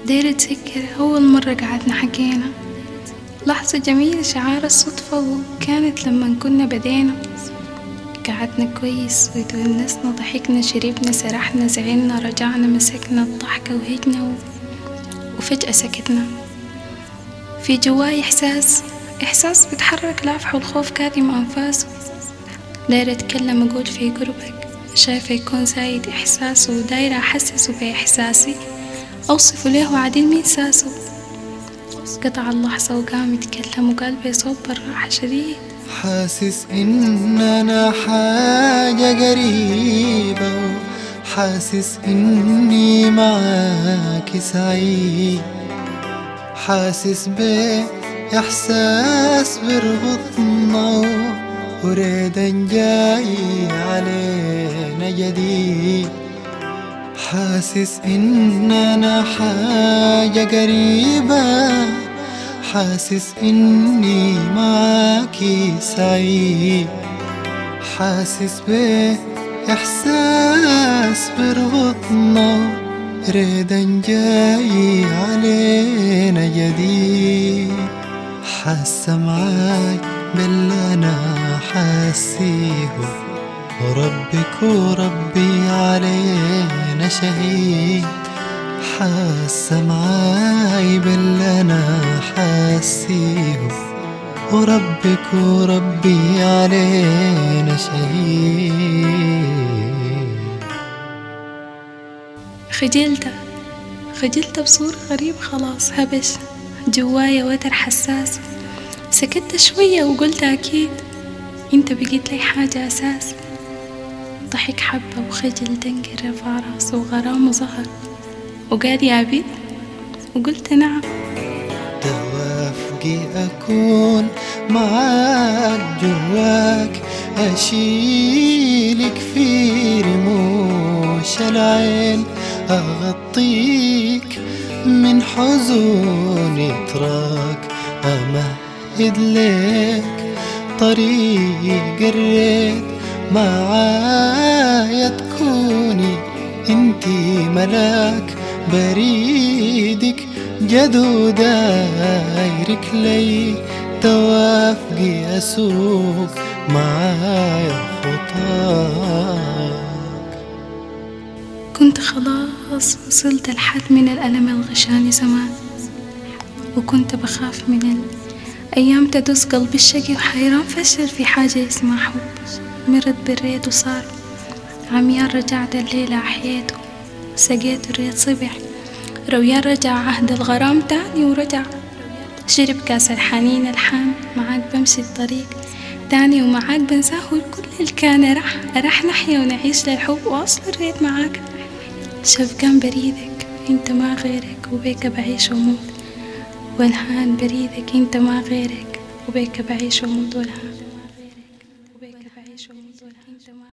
دايرة أتذكر أول مرة قعدنا حكينا، لحظة جميلة شعار الصدفة، وكانت لما كنا بدينا. قعدنا كويس وتونسنا، ضحكنا، شربنا، سرحنا، زعلنا، رجعنا، مسكنا الضحكة وهجنا وفجأة سكتنا. في جواي إحساس بتحرك لافح والخوف كاتم أنفاسه. دايرة أتكلم أقول في قربك، شايفة يكون زايد إحساسه، ودايرة أحسسه بإحساسي، أوصفه له وعدين مين ساسه. قطع اللحظة وقام يتكلم وقال بصوت بالراحة شديد: حاسس إننا حاجة قريبة، حاسس إني معاك سعيد، حاسس بإحساس بربطنا وريدا جاي علينا جديد. حاسس إننا حاجة قريبة، حاسس إني معاكي سعيد، حاسس بإحساس بربطنا ريدا جاي علينا جديد. حاسة معاي باللي أنا حاسيه، وربك وربي علينا شهيد. حاسة معاي باللي أنا حاسيه، وربك وربي علينا شهيد. خجلت بصورة غريبة، خلاص هبش جوايا وتر حساس. سكت شوية وقلت أكيد انت بقيت لي حاجة أساس. ضحك حبة وخجل دنقر رفع راسه وغرامه ظهر وقال يا بيت، وقلت نعم. توافقي أكون معاك جواك، أشيلك في رموش العين، أغطيك من حزوني تراك، أمهد لك طريق الريت، معايا تكوني انتي ملاك، بريدك جدو دايرك لي، توافقي أسوق معايا خطاك. كنت خلاص وصلت لحد من الألم الغشاني زمان، وكنت بخاف من الأيام تدوس قلبي الشقي، وحيران فشل في حاجة اسمها حب. مرت بالريت وصار عميان، رجعت الليلة أحياته، سقيت الريت صبح، رويان رجع عهد الغرام تاني ورجع، شرب كاس الحنين الحان، معاك بمشي الطريق تاني، ومعاك بنساه كل اللي كان راح نحيا ونعيش للحب، واصل الريت معاك شفقان بريدك، انت ما غيرك وبيك بعيش وموت، والهان بريدك انت ما غيرك وبيك بعيش وموت والهان.